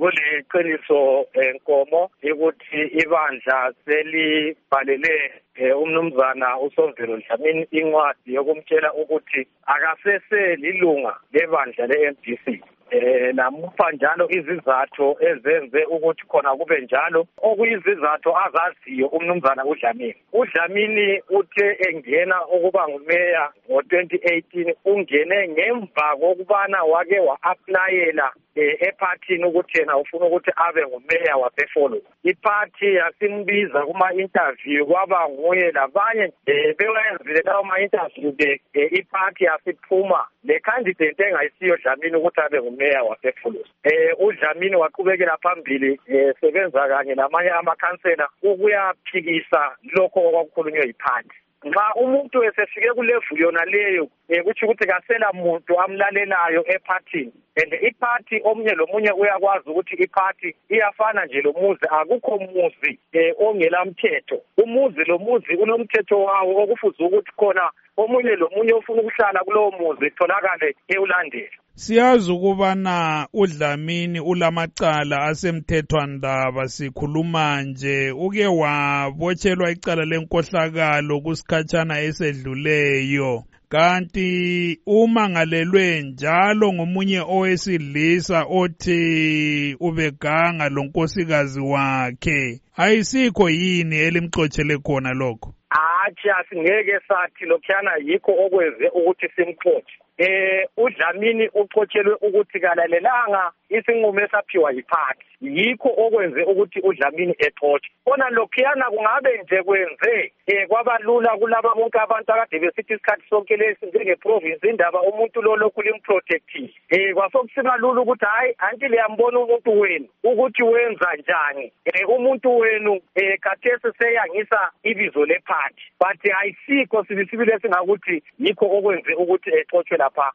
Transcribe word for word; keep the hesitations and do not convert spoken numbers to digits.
kule qiniso enkomo ukuthi ibandla selibhalele umnumzana uSomvelo Dlamini incwadi yokumtshela ukuthi akasese lilunga lebandla le-M D C. Eh namupha njalo izizathu ezenze ukuthi khona kube njalo okuyizizathu azaziyo umnumzana uDlamini. uDlamini uthe engena ukuba ngumeya ngo twenty eighteen ungene ngemva kokubana wake wa-applyela epartini ukuthi yena ufuna ukuthi abe ngumeya waseFolo. Iparty yasimbiza kuma-interview kwaba nguye labanye bewenzile lawo ma-interview ke iparty yasiphuma le candidate engayisiyo Dlamini ukuthi abe ngumeya waseFolo. Eh uDlamini waqhubekela phambili sebenza kanye namanye amakhansela ukuyaphikisa lokho okwakukhulunywe yiparty. Nxa umuntu esefike kulevu yona leyo ukuthi ukuthi kasela muntu amlalelayo epartini and iparty omunye lomunye uyakwazi ukuthi iparty iyafana nje lomuzi akukho muzi ongela mthetho. Umuzi lomuzi unomthetho wawo okufuze ukuthi khona omunye lomunye ufuna ukuhlala kulowo muzi tholakale ewulandela. Siyazi ukubana uDlamini ulamacala asemthethwandaba sikhuluma nje uke wabotshelwa icala lenkohlakalo kusikhatshana esedluleyo. Kanti umangalelwe njalo ngomunye owesilisa othi ubeganga lonkosikazi wakhe. Ayisikho yini elimxotshele khona lokho? Athi asingeke sathi lokhana yikho okwenze ukuthi simxotshe. Eh uDlamini uxotshelwe ukuthi kalalelanga isinqumo esaphiwa yiparty. Yikho okwenze ukuthi uDlamini exotshe. Kona lokhana kungabe nje kwenze eh kwabalula kulaba bonke abantu akade besithi isikhathi sonke lesi njenge province indaba umuntu lo lokhu limprotective. Eh kwasokusiba lula ukuthi hayi anti liyambona umuntu wenu ukuthi wenza njani. Eh umuntu wenu eh khathesi seyangisa ibizo leparty. But ayisikho sibisibile singakuthi yikho okwenze ukuthi exotshe lapha